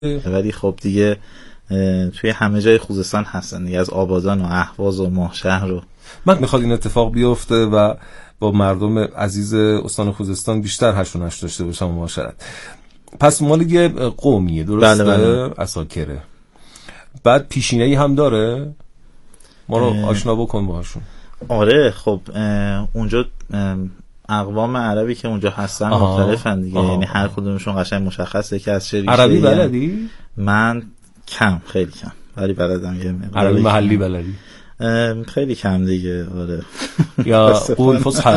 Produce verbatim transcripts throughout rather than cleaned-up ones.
ولی خب دیگه توی همه جای خوزستان هستن دیگه، از آبادان و اهواز و ماهشهر. و من میخواد این اتفاق بیفته و با مردم عزیز استان خوزستان بیشتر هشت و نشت داشته باشم و معاشرت. پس مال یه قومیه، درسته؟ بله بله. اساکره. بعد پیشینه‌ای هم داره، ما رو آشنا بکن باهاشون. آره خب اونجا اقوام عربی که اونجا هستن مختلفن دیگه، یعنی هر کدومشون قشنگ مشخصه که از چه ریشه. عربی بلدی؟ من کم، خیلی کم، ولی بلدم یه مقدار. عربی محلی بلدی؟ خیلی کم دیگه. آره یا قول فصحى.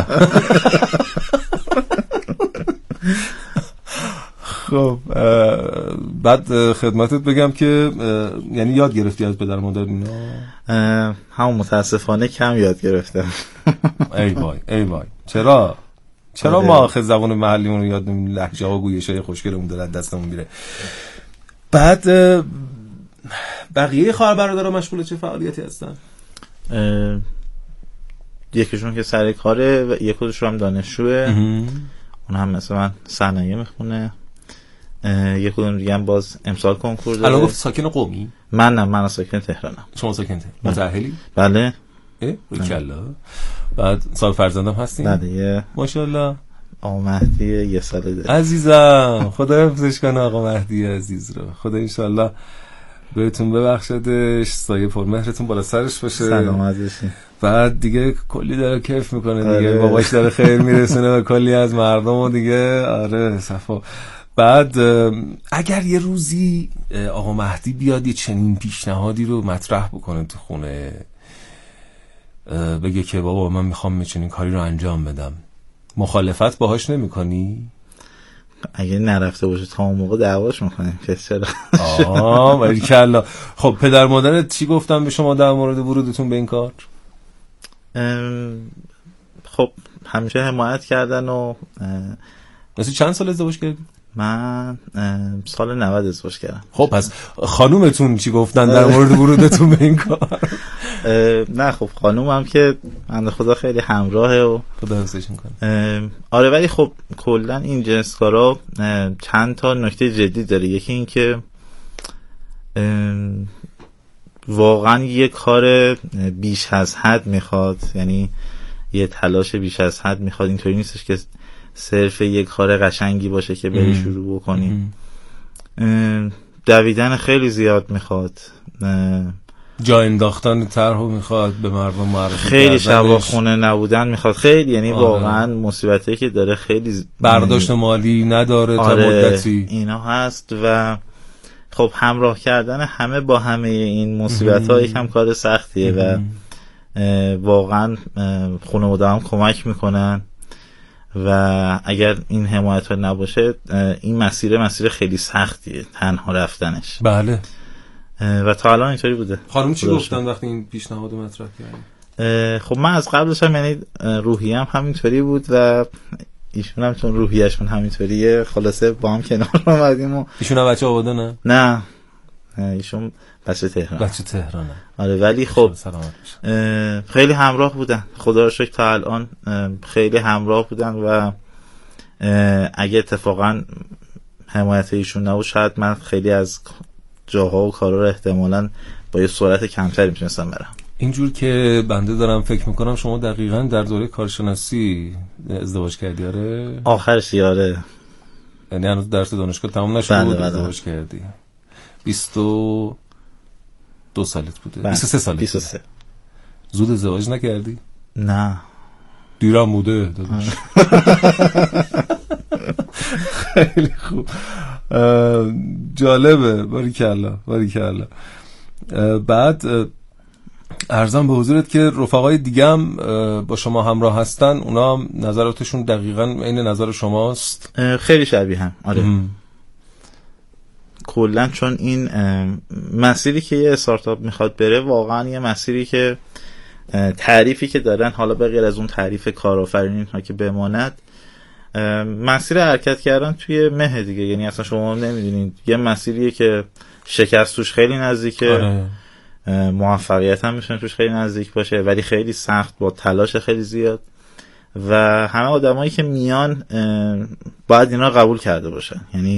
خب بعد خدمتت بگم که یعنی یاد گرفتی از پدر مادر اینا؟ همون متاسفانه کم یاد گرفتم. ای وای ای وای. چرا؟ چرا ما آخه زبان محلیمون رو یاد نمی‌گیریم؟ لهجه ها و گویش‌های خوشگلمون داره دستمون میره. بعد بقیه خواهر برادرها مشغول چه فعالیتی هستن؟ یکیشون که سر کاره و یکیشون هم دانشجوه، اون هم مثل من صنایع میخونه. یک کدوم دیگه هم باز امسال کنکور داره. الان گفت ساکن قمی؟ من نه، من ساکن تهرانم. شما ساکن تهران؟ متأهلی؟ بله. اه کلا. بعد سال فرزندم هستین؟ بله. ماشاءالله. آقا مهدی یه ساله داره. عزیزم خدا حفظش کنه آقا مهدی عزیز رو. خدا ان شاء الله بهتون ببخشدش، سایه پر مهرتون بالا سرش باشه. سلامت باشین. بعد دیگه کلی داره کیف میکنه دیگه، باباش داره خیر میرسونه به کلی از مردم و دیگه. آره صفا. بعد اگر یه روزی آقا مهدی بیاد یه چنین پیشنهادی رو مطرح بکنه تو خونه، بگه که بابا من میخوام یه چنین کاری رو انجام بدم، مخالفت باهاش نمیکنی؟ اگه نرفته باشه تا اون موقع دعواش میکنیم که چرا. آه باریکلا. خب پدر مادرت چی گفتن به شما در مورد ورودتون به این کار؟ خب همیشه حمایت کردن. و مثلا چند سال ازدواج کردی؟ من سال نود ازدواج کردم. خب پس خانومتون چی گفتن در مورد ورودتون به این کار؟ نه خب خانومم که بنده خدا خیلی همراهه و خدا حفظش میکنه. آره ولی خب کلا این جنس کارا چند تا نکته جدی داره. یکی این که واقعا یه کار بیش از حد میخواد، یعنی یه تلاش بیش از حد میخواد. اینطوری نیستش که صرف یک کار قشنگی باشه که بری شروع بکنی. دویدن خیلی زیاد میخواد، جا انداختن طرح میخواد، به مردم معرفی خیلی شبا خونه نبودن میخواد، خیلی یعنی آره. واقعا مصیبتی که داره خیلی ز... برداشت مالی نداره آره تا مدتی اینا هست. و خب همراه کردن همه با همه این مصیبت ها یکم کار سختیه و واقعا خانواده هم کمک میکنن و اگر این حمایت ها نباشه این مسیر مسیر خیلی سختیه تنها رفتنش. بله. و تا الان اینطوری بوده. خانم چی گفتن وقتی این پیشنهاد مطرح کردن؟ خب من از قبلش هم یعنی روحیه هم همینطوری بود و ایشون هم چون روحیه‌شون همینطوریه خلاصه با هم کنار اومدیم. و ایشون هم بچه آبادانه؟ نه ایشون بچه تهران. بچه تهرانه. آره ولی خب خیلی همراه بودن، خدا رو شکر تا الان خیلی همراه بودن و اگه اتفاقا حمایت ایشون نبود شاید من خیلی از جاها و کارا رو احتمالاً با یه سرعت کمتری میتونستم برم. اینجور که بنده دارم فکر میکنم شما دقیقاً در دوره کارشناسی ازدواج کردی؟ آره آخرش یاره، یعنی هنوز درس دانشگاه تموم نشده بود ازدواج کردی. بیست و دو سالت بوده؟ بیست و سه سالت؟ بیست و سه. زود ازدواج نکردی؟ نه دیرم بوده داداش. خیلی خوب، جالبه. باریکلا باریکلا. بعد عرضم به حضورت که رفقای دیگه هم با شما همراه هستن، اونا هم نظراتشون دقیقاً عین نظر شماست؟ خیلی شبیه هم. آره کلا چون این مسیری که یه استارتاپ میخواد بره واقعا یه مسیری که تعریفی که دارن، حالا به غیر از اون تعریف کارآفرینی ها که بماند، مسیر حرکت کردن توی مه دیگه. یعنی اصلا شما نمیدونید یه مسیریه که شکست توش خیلی نزدیکه. آره. موفقیت هم میتونه توش خیلی نزدیک باشه ولی خیلی سخت با تلاش خیلی زیاد و همه آدمایی که میان باید اینا قبول کرده باشن. یعنی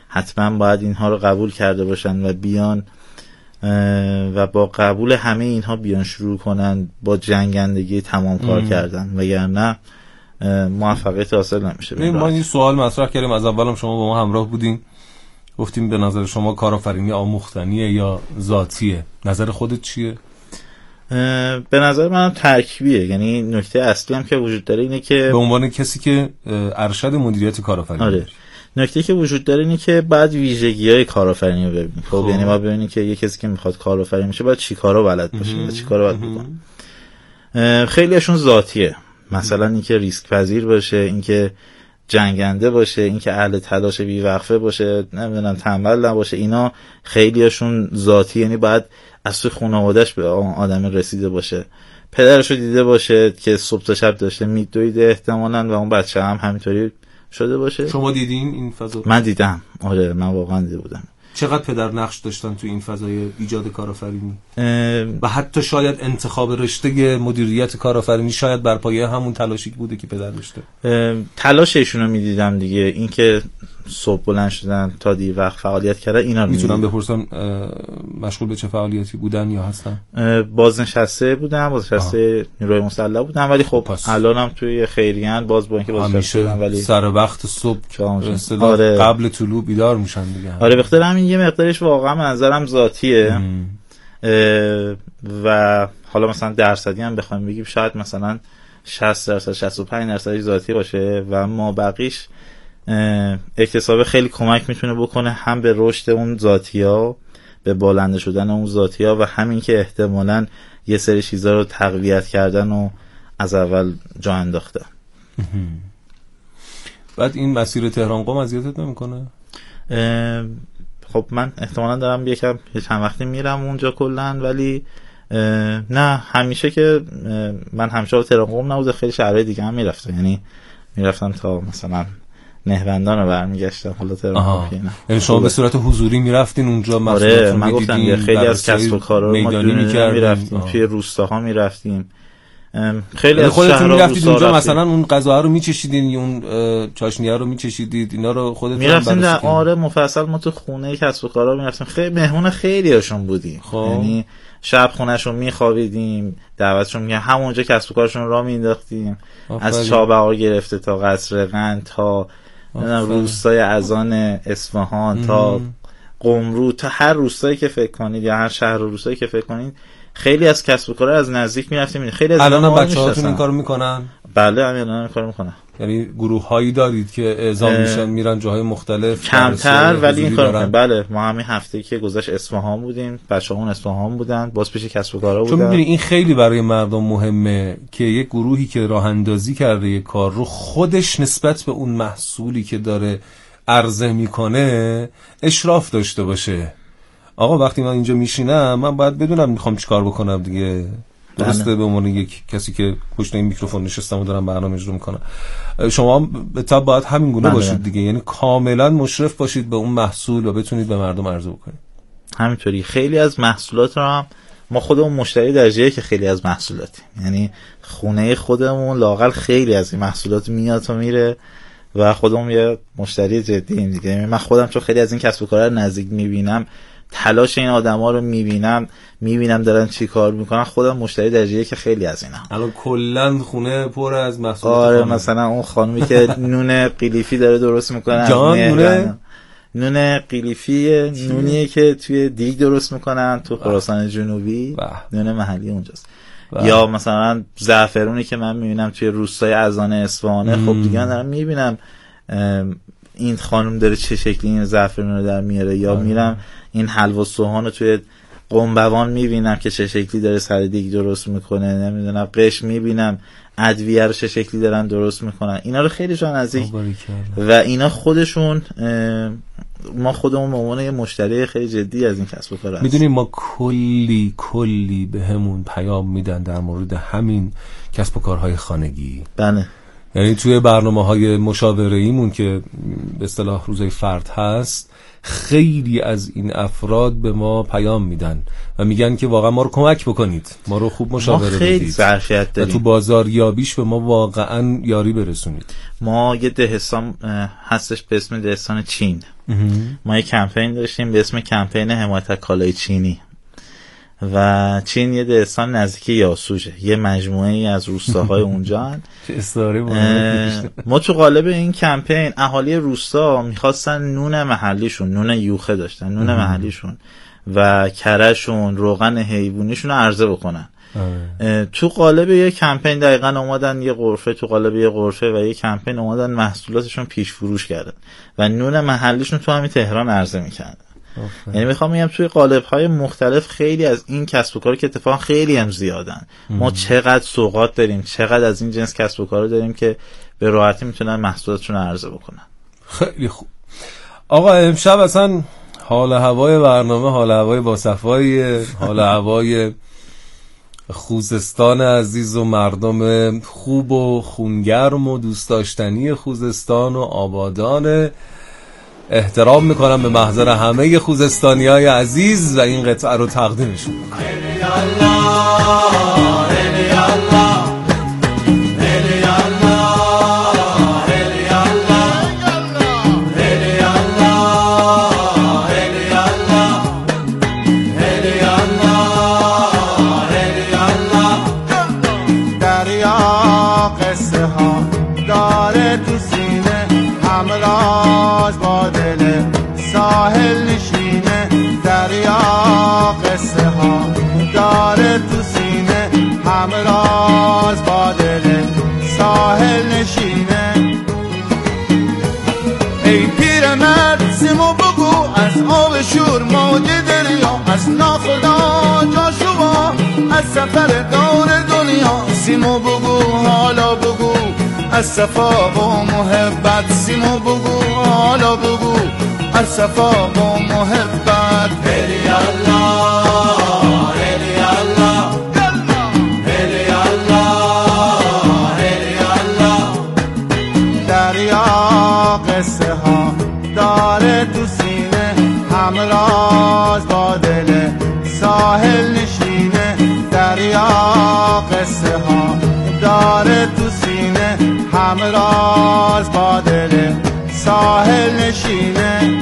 حتما باید اینها رو قبول کرده باشن و بیان و با قبول همه اینها بیان شروع کنن با جنگندگی تمام کار کردن، وگرنه موفقیت حاصل نمیشه. ما این سوال مطرح کردیم از اولم، شما با ما همراه بودین، گفتیم به نظر شما کارآفرینی آموختنیه یا ذاتیه؟ نظر خودت چیه؟ به نظر من ترکیبیه. یعنی نکته اصلی هم که وجود داره اینه که به عنوان کسی که ارشد مدیریت کارآفرینی، آره، نکته که وجود داره اینه که بعد ویژگی‌های کارآفرینی رو ببینیم. خب یعنی ما ببینیم که یه کسی که میخواد کارآفرین میشه باید چیکارا بلد باشه، چیکارا باید بکنه. خیلیشون ذاتیه، مثلا اینکه ریسک پذیر باشه، اینکه جنگنده باشه، اینکه اهل تلاش بی‌وقفه باشه، نمیدونم تنبل نباشه. اینا خیلیشون ذاتی، یعنی باید از تو خانواده‌اش به آدم رسیده باشه، پدرشو دیده باشه که صبح تا شب داشته میدویده احتمالاً و اون بچه هم همینطوری شده باشه. شما دیدین این فضا؟ من دیدم، آره من واقعا دیده بودم. چقدر پدر نقش داشتن تو این فضای ایجاد کارآفرینی؟ و حتی شاید انتخاب رشته مدیریت کارآفرینی شاید بر پایه همون تلاشی بوده که پدر داشته. تلاششون رو میدیدم دیگه، این که صبح بلند شدن تا دیر وقت فعالیت کردن. اینا رو میتونم بپرسم مشغول به چه فعالیتی بودن یا هستن؟ بازنشسته بودم، بازنشسته نیروی مسلح بودم، ولی خب الانم توی خیریه‌اند، باز با اینکه بازنشسته بودم ولی سر وقت صبح آره. قبل طلوع بیدار میشن دیگه. آره بخاطر همین یه مقدارش واقعا به نظرم ذاتیه. و حالا مثلا درصدی هم بخوایم بگیم شاید مثلا شصت درصد شصت و پنج درصد ذاتی باشه و ما بقیش اکتساب خیلی کمک میتونه بکنه هم به رشد اون ذاتی‌ها، به بالنده شدن اون ذاتی‌ها و همین که احتمالاً یه سری چیزا رو تقویت کردن و از اول جا انداختن. بعد این مسیر تهران قم اذیتت نمیکنه؟ خب من احتمالاً دارم یکم چند وقتی میرم اونجا کلاً، ولی نه همیشه که من همیشه تهران قم نبوده، خیلی شهرهای دیگه هم میرفتم، یعنی میرفتم تا مثلا نهوندان رو برمیگشتم. حالا تهران نه، یعنی شما به صورت حضوری میرفتین اونجا؟ آره من گفتم خیلی از کسب و کارا رو ما میرفتیم، توی روستاها میرفتیم، خیلی از خودتون میرفتید اونجا مثلا اون غذاها رو میچشیدین یا اون چاشنی‌ها رو میچشیدید، اینا رو خودتون میرفتین در آره مفصل ما تو خونه کسب و کارا میرفتیم، خیلی مهمون خیلی هاشون بودیم. یعنی شب خونهشون میخوابیدیم، دعوتشون میگن همونجا کسب و کارشون را مینداختیم، از چابهار گرفته تا قصر قند تا روستای اذان اصفهان تا قمرو، تا هر روستایی که فکر کنید یا هر شهر و روستایی که فکر کنید خیلی از کسب و کارا از نزدیک میرفتیم. خیلی از الان بچه‌هاتون این کارو میکنن؟ بله الان این کارو میکنن. یعنی گروه‌هایی دارید که اعزام میشن میرن جاهای مختلف؟ کمتر ولی این کارو میکنن. بله ما همین هفته که گذشت اصفهان بودیم، بچه‌هامون اصفهان بودن، باز پیش کسب و کارا بودن. چون می‌بینی این خیلی برای مردم مهمه که یک گروهی که راه اندازی کرده یک کار رو خودش نسبت به اون محصولی که داره عرضه میکنه اشراف داشته باشه. آقا وقتی من اینجا میشینم من باید بدونم میخوام چیکار بکنم دیگه، درسته؟ به عنوان یک کسی که پشت این میکروفون نشستم و دارم برنامه اجرا میکنم، شما به طب باید همین گونه باشید دیگه، یعنی کاملا مشرف باشید به اون محصول و بتونید به مردم عرضه بکنید. همینطوری خیلی از محصولات رو هم ما خودمون مشتری درجه‌ای که خیلی از محصولاتیم، یعنی خونه خودمون لااقل خیلی از این محصولات میاد و میره و خودمون یه مشتری جدی ام دیگه. من خودم چون خیلی از این کسب و کارا رو نزدیک میبینم، تلاش این آدما رو میبینم میبینم دارن چی کار میکنن، خودم مشتری درجه‌ای که خیلی از اینا. الان کلا خونه پر از محصولات. آره مثلا اون خانومی که نون قیلیفی داره درست میکنه، جان نونه نون قیلیفی نونیه که توی دیگ درست میکنن تو خراسان جنوبی، نون محلی اونجاست. بله. یا مثلا زعفرونی که من میبینم توی روستای اذان اصفهانه، خب دیگه من دارم میبینم این خانم داره چه شکلی این زعفرون رو در میاره، یا آه. میرم این حلوا سوهان رو توی قنبوان میبینم که چه شکلی داره سر دیگ درست میکنه، نمیدونم قش میبینم ادویه رو چه شکلی دارن درست میکنن، اینا رو خیلی جان نزدیک و اینا خودشون ما خودمون به عنوان یه مشتری خیلی جدی از این کسب و کار هستیم. میدونیم ما کلی کلی به همون پیام میدن در مورد همین کسب و کارهای خانگی. بله یعنی توی برنامه‌های مشاوره‌ایمون که به اصطلاح روزای فرد هست، خیلی از این افراد به ما پیام میدن و میگن که واقعا ما رو کمک بکنید، ما رو خوب مشاوره بدید، ما خیلی ظرفیت داریم و تو بازاریابیش به ما واقعا یاری برسونید. ما یه دهستان هستش به اسم دهستان چین. ما یه کمپین داشتیم به اسم کمپین حمایت از کالای چینی و چین یه دهستان نزدیک یاسوجه، یه مجموعه ای از روستاهای اونجا هن. ما تو قالب این کمپین اهالی روستا میخواستن نون محلیشون، نون یوخه داشتن، نون محلیشون و کرهشون، روغن حیوانیشون رو عرضه بکنن. تو قالب یه کمپین دقیقاً اومدن یه غرفه، تو قالب یه غرفه و یه کمپین اومدن محصولاتشون پیش فروش کردن و نون محلیشون تو همین تهران عرضه میکردن. یعنی میخوام بگم توی قالب‌های مختلف خیلی از این کسب و کار که اتفاقا خیلی هم زیادن. ما چقدر سوغات داریم، چقدر از این جنس کسب و کار داریم که به راحتی میتونن محصولاتشون رو عرضه بکنن. خیلی خوب. آقا امشب اصلا حال هوای برنامه حال هوای باصفایی، حال هوای خوزستان عزیز و مردم خوب و خونگرم و دوست داشتنی خوزستان و آبادان. احترام میکنم به محضر همه خوزستانیای عزیز و این قطعه رو تقدیمشون میکنم. ساحل نشینه دریا، قصه ها داره تو سینه، همراز با دل ساحل نشینه. ای پیرمرد سیمو بگو از آب شور موج دریا، از ناخدا جاشوا از سفر دور دنیا. سیمو بگو حالا بگو از صفا و محبت، سیمو بگو حالا بگو از صفا و محبت. هلی الله هلی الله هلی الله هلی الله. دریا قصه ها داره تو سینه، همراز با دل ساحل نشینه. دریا قصه ها داره تو سینه، همراز با دل ساحل نشینه.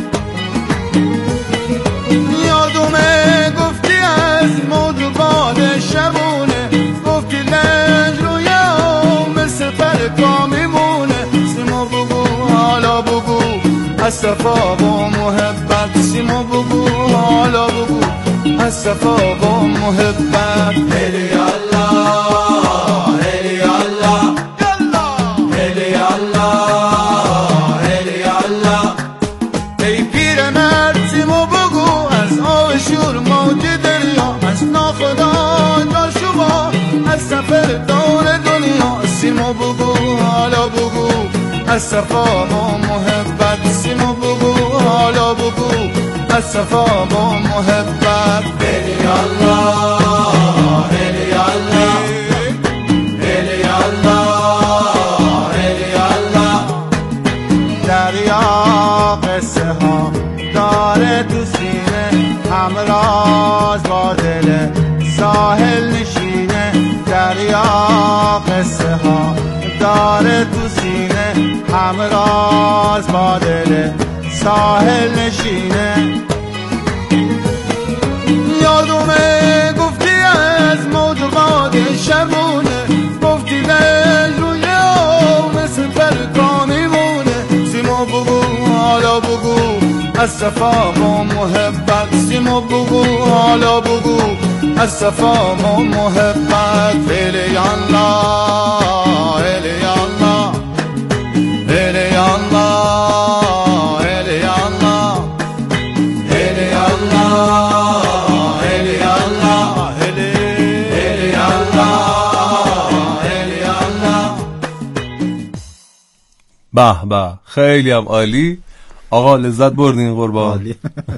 یادومه گفتی از موج و باد شبونه، گفتی لنج روی آم سفر کا میمونه. سیمو بگو حالا بگو از صفا و محبت، سیمو بگو حالا بگو از صفا و محبت. هلی الله هلی الله هلی الله هلی الله. ای پیرمرد سیمو بگو از آب شور موج دریا، از ناخدا جاشوا از سفر دور دنیا. سیمو بگو حالا بگو از صفا و محبت، سیمو بگو حالا بگو از صفا و محبت. هلی الله هلی الله هلی الله هلی الله. دریا قصه ها داره تو سینه، همراز با دل ساحل نشینه. دریا قصه ها داره تو سینه، همراز با دل ساحل نشینه. یادومه گفتی از موج و باد شبونه، گفتی لنج روی آم سفر کا میمونه. سیمو بگو حالا بگو از صفا و محبت، سیمو بگو حالا بگو از صفا و محبت. هلی الله هلی الله هلی الله هلی الله هلی الله هلی الله هلی الله هلی الله. به به خیلی هم عالی آقا، لذت بردین قربان.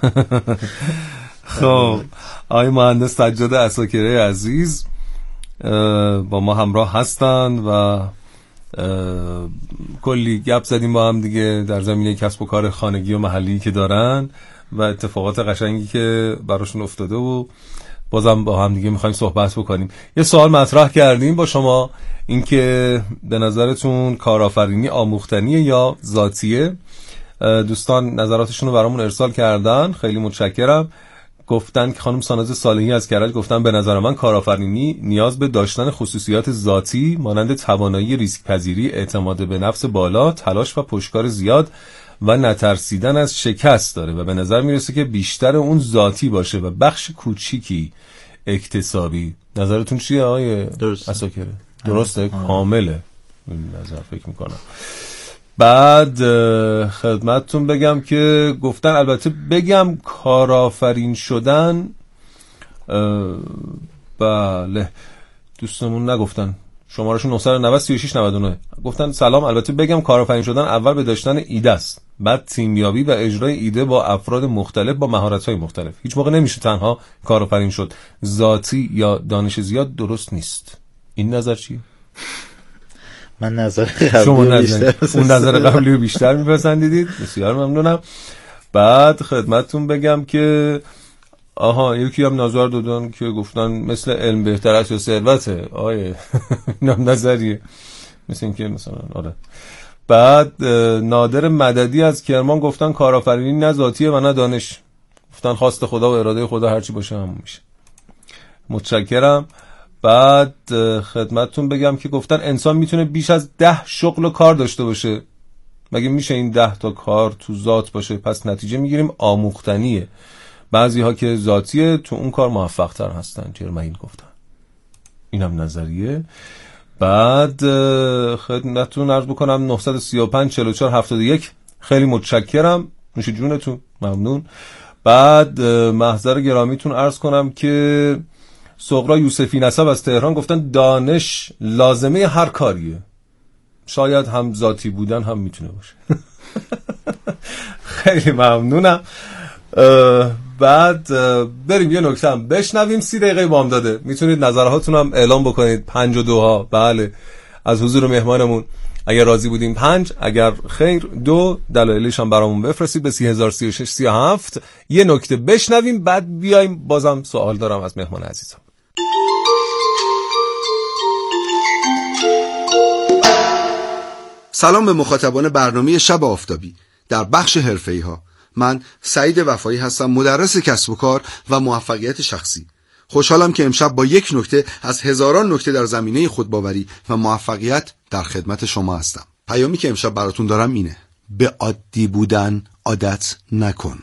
خب آقای مهندس سجاد عساکری عزیز با ما همراه هستند و کلی گپ زدیم با هم دیگه در زمینه کسب و کار خانگی و محلی که دارن و اتفاقات قشنگی که براشون افتاده و بازم با هم دیگه میخوایم صحبت بکنیم. یه سوال مطرح کردیم با شما، اینکه به نظرتون کارآفرینی آموختنیه یا ذاتیه؟ دوستان نظراتشون رو برامون ارسال کردن، خیلی متشکرم. گفتن که خانم ساناز صالحی از کرج گفتن به نظر من کارآفرینی نیاز به داشتن خصوصیات ذاتی مانند توانایی ریسک پذیری، اعتماد به نفس بالا، تلاش و پشتکار زیاد و نترسیدن از شکست داره و به نظر میرسه که بیشتر اون ذاتی باشه و بخش کوچیکی اکتسابی. نظرتون چیه آقای عساکره؟ درسته؟ کامله این نظر فکر میکنم. بعد خدمتتون بگم که گفتن، البته بگم کارآفرین شدن، بله دوستمون نگفتن شمارهشون نه نه صفر سه شش نه نه، گفتن سلام، البته بگم کارآفرین شدن اول به داشتن ایده است، بعد تیمیابی و اجرای ایده با افراد مختلف با مهارت‌های مختلف. هیچ موقع نمیشه تنها کارآفرین شد. ذاتی یا دانش زیاد درست نیست. این نظر چیه؟ من نظر قبلی بیشتر اون نظر قبلی رو بیشتر میپسندیدید. بسیار ممنونم. بعد خدمتتون بگم که آها یکی هم نظر دادن که گفتن مثل علم بهتر است یا ثروته. آیه اینم نظریه، مثل این که مثلا آره. بعد نادر مددی از کرمان گفتن کارآفرینی نه ذاتیه و نه دانش، گفتن خواست خدا و اراده خدا هرچی باشه همون میشه. متشکرم. بعد خدمتتون بگم که گفتن انسان میتونه بیش از ده شغل و کار داشته باشه. مگه میشه این ده تا کار تو ذات باشه؟ پس نتیجه میگیریم آموختنیه. بعضی ها که ذاتیه تو اون کار موفق تر هستن. جرمین گفتن. اینم نظریه. بعد خدمتتون عرض بکنم نه سه پنج چهار چهار هفتاد و یک. خیلی متشکرم، نوش جونتون، ممنون. بعد محضر گرامیتون عرض کنم که سغرا یوسفی نسب از تهران گفتن دانش لازمه هر کاریه، شاید هم ذاتی بودن هم میتونه باشه. خیلی ممنونم. بعد بریم یه نکته هم بشنویم. سی دقیقه بام داده، میتونید نظرهاتون هم اعلام بکنید. پنج و دو ها بله از حضور مهمانمون، اگر راضی بودیم پنج، اگر خیر دو، دلایلش هم برامون بفرستید به سی هزار سی و شش سی و هفت. یه نکته بشنویم بعد بیایم. بازم سوال دارم از مهمان عزیزم. سلام به مخاطبان برنامه شب آفتابی. در بخش حرفه‌ای ها من سعید وفایی هستم، مدرس کسب و کار و موفقیت شخصی. خوشحالم که امشب با یک نکته از هزاران نکته در زمینه خودباوری و موفقیت در خدمت شما هستم. پیامی که امشب براتون دارم اینه: به عادی بودن عادت نکن.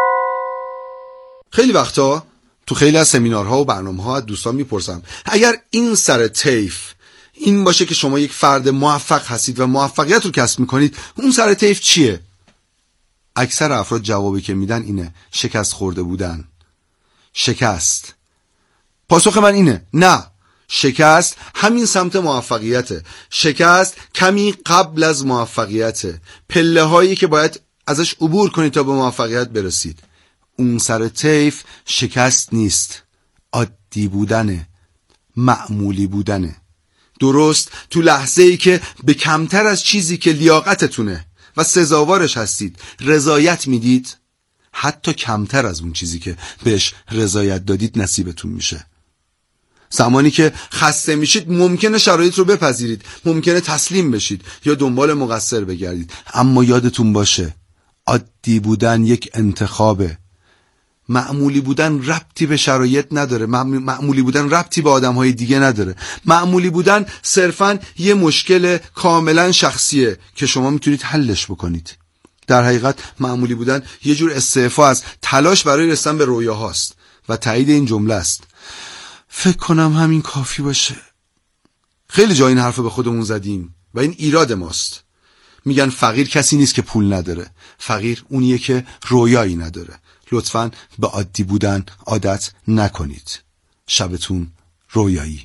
خیلی وقتا تو خیلی از سمینارها و برنامه‌ها از دوستان میپرسم اگر این سر طیف این باشه که شما یک فرد موفق هستید و موفقیت رو کسب میکنید، اون سر طیف چیه؟ اکثر افراد جوابی که میدن اینه: شکست خورده بودن. شکست. پاسخ من اینه: نه، شکست همین سمت موفقیته. شکست کمی قبل از موفقیته، پله هایی که باید ازش عبور کنید تا به موفقیت برسید. اون سر طیف شکست نیست، عادی بودنه، معمولی بودنه. درست تو لحظه ای که به کمتر از چیزی که لیاقتتونه و سزاوارش هستید رضایت میدید، حتی کمتر از اون چیزی که بهش رضایت دادید نصیبتون میشه. زمانی که خسته میشید ممکنه شرایط رو بپذیرید، ممکنه تسلیم بشید یا دنبال مقصر بگردید، اما یادتون باشه عادی بودن یک انتخابه. معمولی بودن ربطی به شرایط نداره، معمولی بودن ربطی به آدم‌های دیگه نداره. معمولی بودن صرفاً یه مشکل کاملا شخصیه که شما میتونید حلش بکنید. در حقیقت معمولی بودن یه جور استعفا از تلاش برای رسیدن به رویاهاست و تایید این جمله است: فکر کنم همین کافی باشه. خیلی جا این حرفو به خودمون زدیم و این ایراد ماست. میگن فقیر کسی نیست که پول نداره، فقیر اونیه که رویایی نداره. لطفاً به عادی بودن عادت نکنید. شبتون رویایی.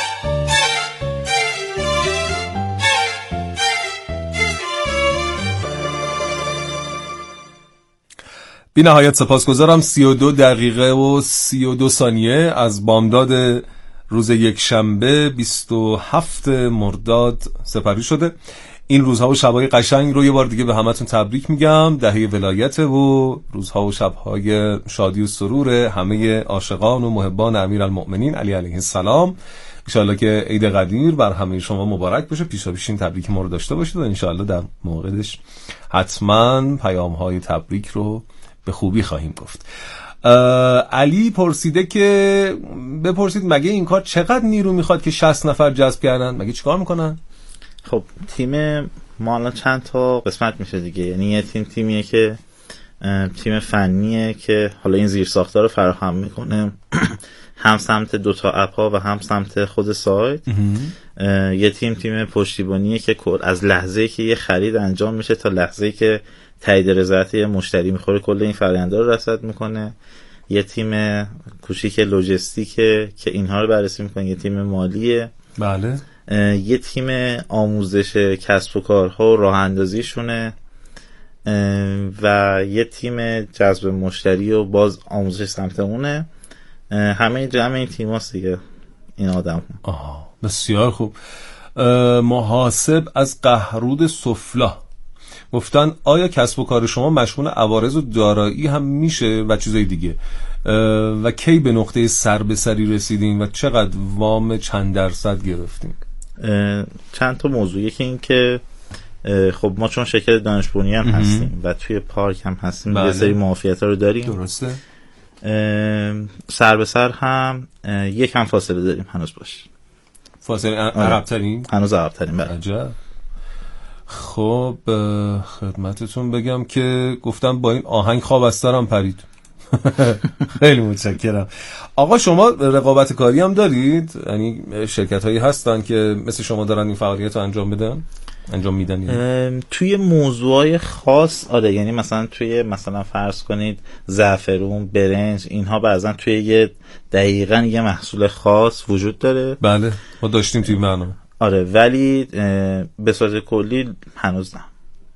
بی نهایت سپاسگزارم. سی و دو دقیقه و سی و دو ثانیه از بامداد روز یک شنبه بیست و هفتم مرداد سپری شده. این روزها و شبهای قشنگ رو یه بار دیگه به همتون تبریک میگم. دهه ولایت و روزها و شبهای شادی و سرور همه عاشقان و محبان امیرالمؤمنین علی علیه السلام. انشاءالله که عید قدیر بر همه شما مبارک باشه. پیشا پیش این تبریک ما رو داشته باشید و انشاءالله در موقعش حتما پیام های تبریک رو به خوبی خواهیم گفت. علی پرسیده که بپرسید مگه این کار چقدر نیرو میخواد که شصت نفر جذب کردن؟ مگه چیکار میکنن؟ خب تیم ما الان چند تا قسمت میشه دیگه. یعنی یه تیم تیمیه که تیم فنیه که حالا این زیر ساختار رو فراهم میکنه هم سمت دوتا اپ ها و هم سمت خود سایت. یه تیم تیم پشتیبانیه که از لحظه‌ای که یه خرید انجام میشه تا لحظه‌ای که تایید رضایت یه مشتری میخوره کل این فرآیند رو رصد میکنه. یه تیم کوچیک لوجستیکه که اینها رو بررسی میکنه. یه تیم مالیه. بله. یه تیم آموزش کسب و کارها و راه اندازیشونه و یه تیم جذب مشتری و باز آموزش سمت اونه. همه جمع این تیم هاست دیگه این آدم. آها بسیار خوب. محاسب از قهرود سفلا گفتن آیا کسب و کار شما مشمول عوارض و دارایی هم میشه و چیزای دیگه و کی به نقطه سر به سری رسیدین و چقدر وام چند درصد گرفتین؟ چند تا موضوع. یکی این که خب ما چون شرکت دانش بنیان هم هستیم و توی پارک هم هستیم بله. یه سری معافیت‌ها رو داریم. درسته. سر به سر هم یک هم فاصله داریم هنوز باشه. فاصله عقب‌ترین؟ هنوز عقب‌ترین بله. عجب. خب خدمتتون بگم که گفتم با این آهنگ خواب از سرم پرید. خیلی متشکرم. آقا شما رقابت کاری هم دارید؟ یعنی شرکت هایی هستن که مثل شما دارن این فعالیت رو انجام بدن؟ انجام میدن یعنی؟ توی موضوعای خاص آره. یعنی مثلا توی مثلا فرض کنید زعفرون، برنج، اینها بعضا توی یه دقیقاً یه محصول خاص وجود داره. بله ما داشتیم توی برنامه. آره ولی به صورت کلی هنوز نه.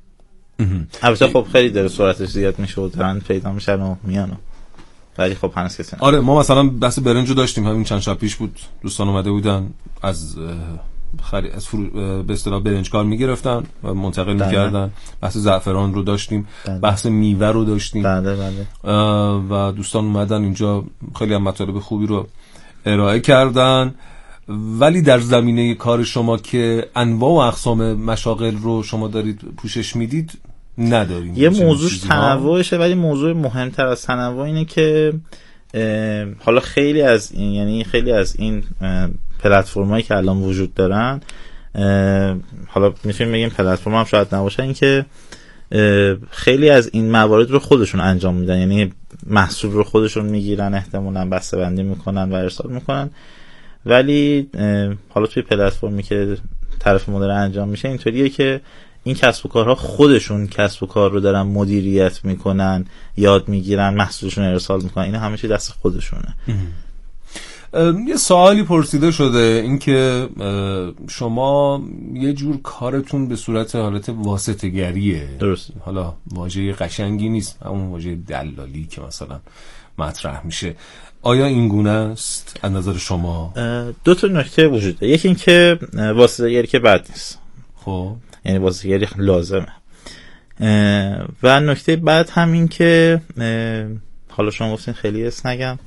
البته خب خیلی داره سرعتش زیاد میشه و دارن پیدا میشن و میانو ولی خب هنوز کسی نه. آره ما مثلا بحث برنج رو داشتیم همین چند شب پیش بود. دوستان اومده بودن از خرید از فرو... به اصطلاح برنجکار میگرفتن و منتقل میکردن. بحث زعفران رو داشتیم. بله. بحث میوه رو داشتیم. بله بله. و دوستان اومدن اینجا خیلی هم مطالب خوبی رو ارائه کردن. ولی در زمینه کار شما که انواع و اقسام مشاغل رو شما دارید پوشش میدید نداریم. یه موضوعش تنوعشه ولی موضوع مهمتر از تنوع اینه که حالا خیلی از این یعنی خیلی از این پلتفرمایی که الان وجود دارن حالا میتونیم بگیم پلتفرم هم شاید نباشه این که خیلی از این موارد رو خودشون انجام میدن. یعنی محصول رو خودشون میگیرن احتمالاً بسته بندی میکنن و ارسال میکنن. ولی حالا توی پلتفرمی که طرف ما داره انجام میشه اینطوریه که این کسب و کارها خودشون کسب و کار رو دارن مدیریت میکنن، یاد میگیرن، محصولشون ارسال میکنن. اینا همه چی دست خودشونه. یه سوالی پرسیده شده این که شما یه جور کارتون به صورت حالت واسطه‌گریه. درست. حالا واژه قشنگی نیست، همون واژه دلالی که مثلا مطرح میشه. آیا این گونه است از نظر شما؟ دو تا نکته وجود داره. یکی این که واسطه‌گری که بد نیست. خب یعنی واسطه‌گری لازمه. و نکته بعد هم این که حالا شما گفتین خیلی اس نگم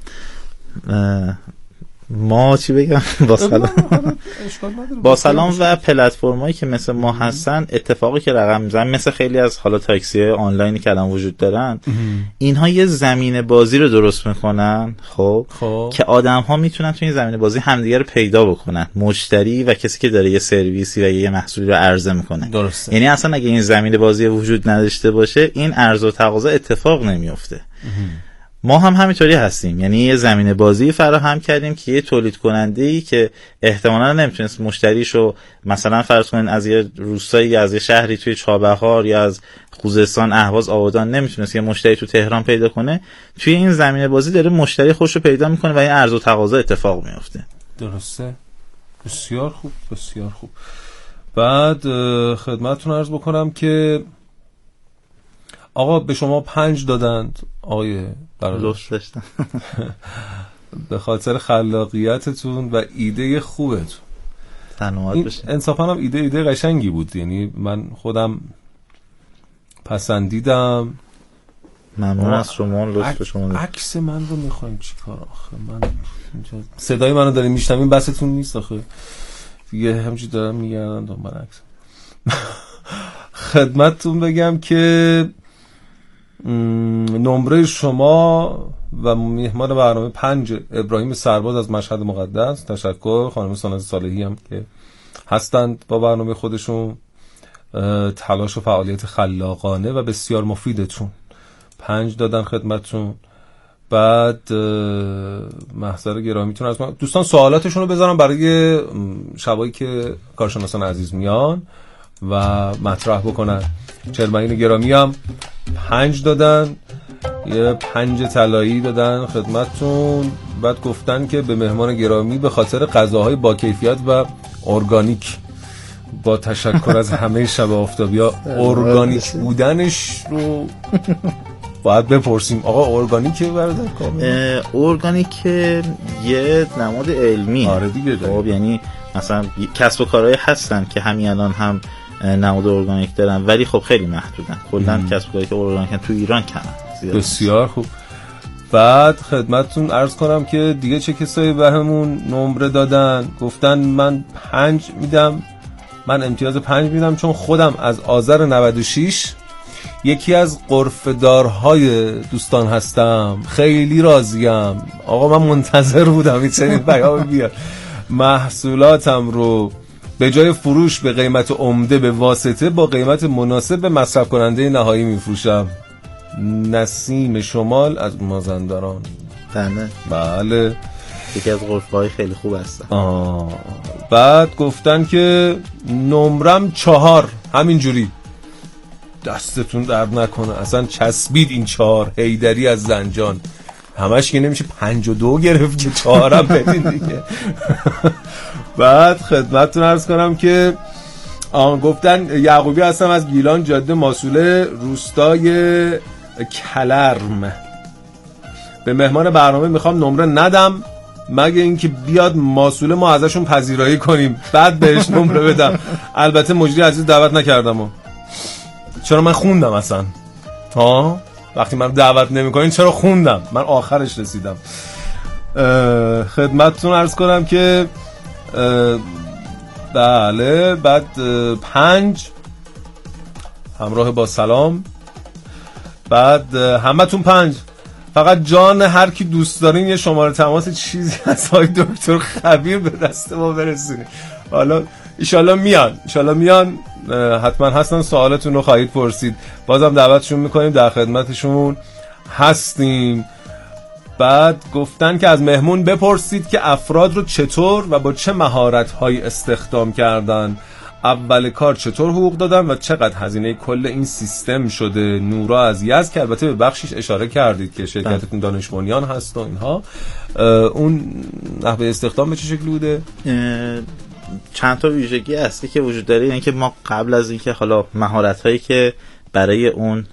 ما چی بگم با سلام با سلام و پلتفرمایی که مثل ما هستن اتفاقی که رقم میزنن مثل خیلی از حالا تاکسی های آنلاینی که الان وجود دارن اینها یه زمین بازی رو درست میکنن. خب که آدم ها میتونن تو این زمین بازی همدیگه رو پیدا بکنن، مشتری و کسی که داره یه سرویسی و یه محصولی رو عرضه میکنه. درسته. یعنی اصلا اگه این زمین بازی وجود نداشته باشه این عرضه و تقاضا اتفاق نمیفته. ما هم همینطوری هستیم. یعنی یه زمین بازی فراهم کردیم که یه تولید کننده‌ای که احتمالاً نمیتونست مشتریشو مثلا فرض کنین از یه روستایی یا از یه شهری توی چابهار یا از خوزستان، اهواز، آبادان نمیتونست یه مشتری تو تهران پیدا کنه، توی این زمین بازی داره مشتری خودشو پیدا میکنه و این عرضه و تقاضا اتفاق میفته. درسته. بسیار خوب، بسیار خوب. بعد خدمتتون عرض بکنم که آقا به شما پنج دادند آقای برادر. لطف داشتن. به خاطر خلاقیتتون و ایده خوبتون. تنوعات بشه. انصافا هم ایده ایده قشنگی بود، یعنی من خودم پسندیدم. ممنون از شما، لطف شما. عکس من رو میخوایم چیکار آخه؟ من اینجا صدای منو دارین میشنوین، بساتون نیست آخه دیگه، همینجوری دارم میگردن دنبال عکس. خدمتتون بگم که نمره شما و مهمان برنامه پنج ابراهیم سرباز از مشهد مقدس، تشکر. خانم ساناز صالحی هم که هستند با برنامه خودشون، تلاش و فعالیت خلاقانه و بسیار مفیدتون، پنج دادن خدمتتون. بعد محضر گرامیتون از من دوستان سوالاتشون رو بذارم برای شبایی که کارشناسان عزیز میان و مطرح بکنن. چرمین گرامی هم پنج دادن، یه پنج طلایی دادن خدمتتون. بعد گفتن که به مهمان گرامی به خاطر غذاهای با کیفیت و ارگانیک، با تشکر از همه شب آفتابیا. ارگانیک بودنش رو باید بپرسیم. آقا ارگانیکه برادر کامل؟ ارگانیک یه نماد علمی. آره دیگه. خب یعنی مثلا کسب و کارهای هستن که همین الان هم نماد ارگانیک دارن، ولی خب خیلی محدودن. کلا کسب و کاری که ارگانیکن تو ایران کمن. بسیار خوب. بعد خدمتتون عرض کنم که دیگه چه کسایی بهمون نمره دادن. گفتن من پنج میدم، من امتیاز پنج میدم چون خودم از آذر نود و شش یکی از غرفه‌دارهای دوستان هستم. خیلی راضیم آقا، من منتظر بودم این چنین پیام بیاد. محصولاتم رو به جای فروش به قیمت عمده به واسطه با قیمت مناسب به مصرف کننده نهایی میفروشم. نسیم شمال از مازندران. بله بله، یکی از غرفه‌های خیلی خوب هستن. آه. بعد گفتن که نمرم چهار، همینجوری دستتون درد نکنه، اصلا چسبید این چهار. حیدری از زنجان، همش که نمیشه پنج و دو گرفت که چهارم بدین دیگه. بعد خدمتتون عرض کنم که آن گفتن یعقوبی هستم از گیلان جاده ماسوله روستای کلرم. به مهمان برنامه میخوام نمره ندم مگه اینکه بیاد ماسوله ما ازشون پذیرایی کنیم بعد بهش نمره بدم. البته مجری عزیز دعوت نکردم و. چرا من خوندم اصلا؟ ها وقتی من دعوت نمیکنین چرا خوندم؟ من آخرش رسیدم. خدمتتون عرض کنم که بله. بعد پنج همراه با سلام. بعد همتون پنج. فقط جان هر کی دوست دارین یه شماره تماس چیزی از های دکتر خبیر به دست ما برسونید. حالا ایشالله میان ایشالله میان حتما هستن، سوالتون رو خواهید پرسید، بازم دعوتشون میکنیم، در خدمتشون هستیم. بعد گفتن که از مهمون بپرسید که افراد رو چطور و با چه مهارت‌هایی استخدام کردن، اول کار چطور حقوق دادن و چقدر هزینه کل این سیستم شده. نورا از یزد که البته به بخشیش اشاره کردید که شرکتتون دانش بنیان هست و اینها، اون نحوه استخدام به چه شکلی بوده؟ چند تا ویژگی اصلی که وجود داره اینه که ما قبل از اینکه حالا مهارت‌هایی که برای اون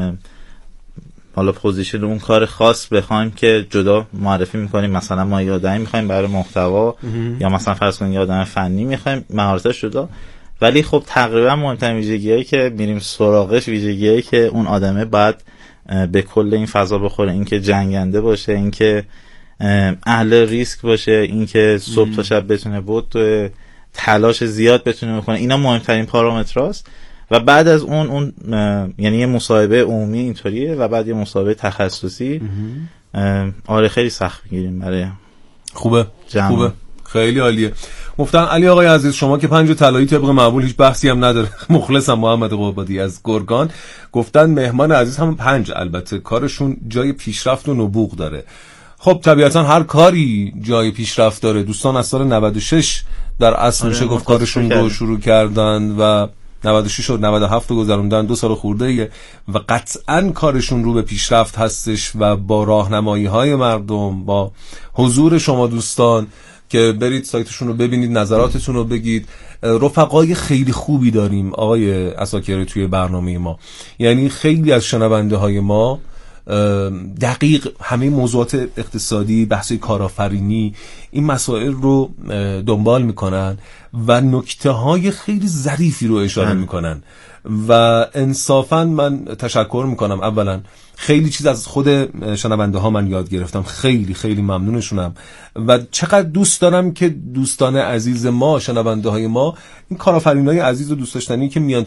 حالا پوزیشن اون کار خاص بخوایم که جدا معرفی میکنیم، مثلا ما یه آدمی میخوایم برای محتوا یا مثلا فرض کنیم یه آدم فنی میخوایم، مهارتش جدا. ولی خب تقریبا مهمترین ویژگیایی که میریم سراغش ویژگیایی که اون آدمه باید به کل این فضا بخوره، اینکه جنگنده باشه، اینکه اهل ریسک باشه، اینکه صبح تا شب بتونه بود، تلاش زیاد بتونه بکنه. اینا مهمترین پارامتراست. و بعد از اون اون یعنی یه مصاحبه عمومی اینطوریه و بعد یه مصاحبه تخصصی. آره خیلی سخت میگیریم برای خوبه جمع. خوبه خیلی عالیه. گفتن علی آقای عزیز شما که پنج طلایی طبق معمول هیچ بحثی هم نداره. مخلصم محمد قبادی از گرگان. گفتن مهمان عزیز هم پنج، البته کارشون جای پیشرفت و نبوغ داره. خب طبیعتا هر کاری جای پیشرفت داره. دوستان از سال نود و شش در اصل میشه گفت کارشون رو شروع کردن و نود و شش و نود و هفت رو گذروندن، دو سال خورده و قطعا کارشون رو به پیشرفت هستش و با راهنمایی های مردم، با حضور شما دوستان که برید سایتشون رو ببینید، نظراتتون رو بگید. رفقای خیلی خوبی داریم آقای عساکری توی برنامه ما، یعنی خیلی از شنونده های ما دقیق همه موضوعات اقتصادی، بحث کارآفرینی، این مسائل رو دنبال میکنن و نکته های خیلی ظریفی رو اشاره میکنن و انصافا من تشکر میکنم. اولا خیلی چیز از خود شنونده ها من یاد گرفتم، خیلی خیلی ممنونشونم و چقدر دوست دارم که دوستان عزیز ما، شنونده های ما، این کارآفرینای عزیز و دوست داشتنی که میان